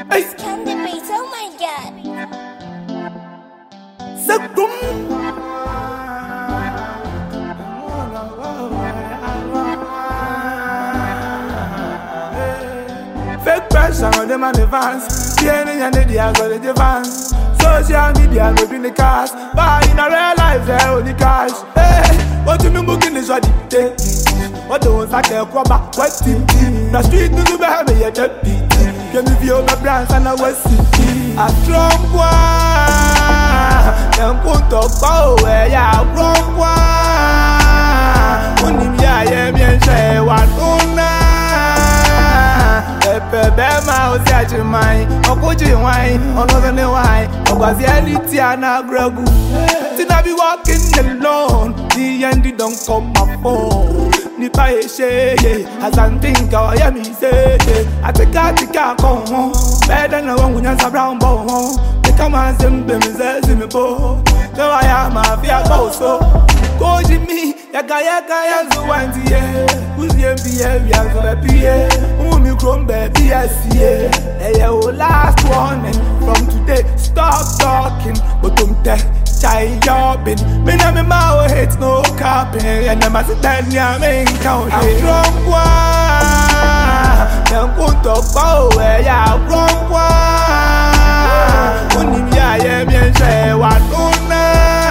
It's Candy Beats, oh my god. Sakum. Fake pressure on them and the fans. Being in the day, got the fans. Social media, moving the cars. But in a real life, they're only cash. Hey, what you mean booking is what it takes? What the ones that they're back, what team? The street is the baby, you're the beat. Give me view my brands and I was city. A strong one. Them put up power, yeah, wrong one. Unim ya, yeah, me and say, what una. Bema o se achi mai Okuji wine, another ne wine Ogwazi eliti ana gregu Tina be walking alone The end don't come my phone Nipa ye sheye As I think I hear me say I take a come home Better than one with brown bone They come and send me say me bo So I am a fear so Go Jimmy Yaka yanzu wanti ye Uzi MBA we are gonna be ye Umi chrome baby I see ye Hey yo last warning From today stop talking But te chai yobbing Me na me mouth hates no capping And I'm a sit near me count I'm strong one Them put up power yeah wrong one Unim ya ye me and say what una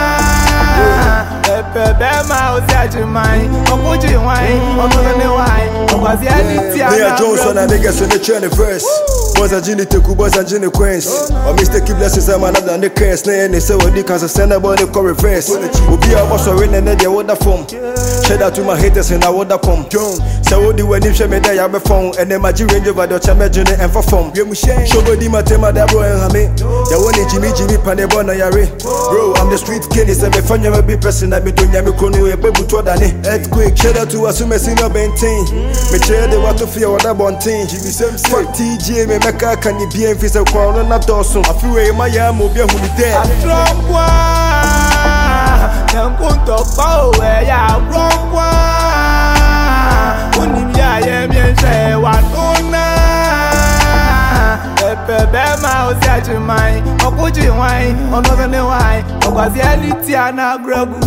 Bema o se achi mai Okuji wine, another ne wine Ogwazi eliti ana Me and Johnson and niggas in the training verse Boys and Ginny Teku, boys and Ginny Queens Or Mr. Key blessings, I'm another than the curse Nay, and they say what they can send about the core reverse We'll be our boss or in and they would have form Shout out to my haters and I would have come So what do when you show me that you have a phone And then my G range over the champion and for form Show body my tema that boy and me Ya want Jimmy Panebona Yari Bro, I'm the street king, it's a me fun, you a big person that me doing Yami Kono, a baby to Dani Earthquake, shout out to Asume Senior Bentin Me chair the water for your other bonting Fuck TJ, me meka can you be in face of Corona not Dawson I feel a my yam will be who be there I'm strong one Them put up power, yeah, wrong one Unim ya, yeah, me and say what una Bema o se achi mai Okuji wine, another ne wine Ogwazi eliti ana gregu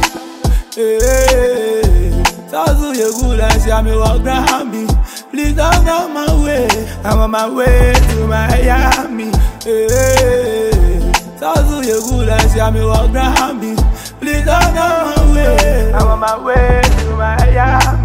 Sazu ye good and see me walk behind me Please don't go my way I'm on my way to Miami Sazu ye good and see me walk behind me Please don't go my way I'm on my way to Miami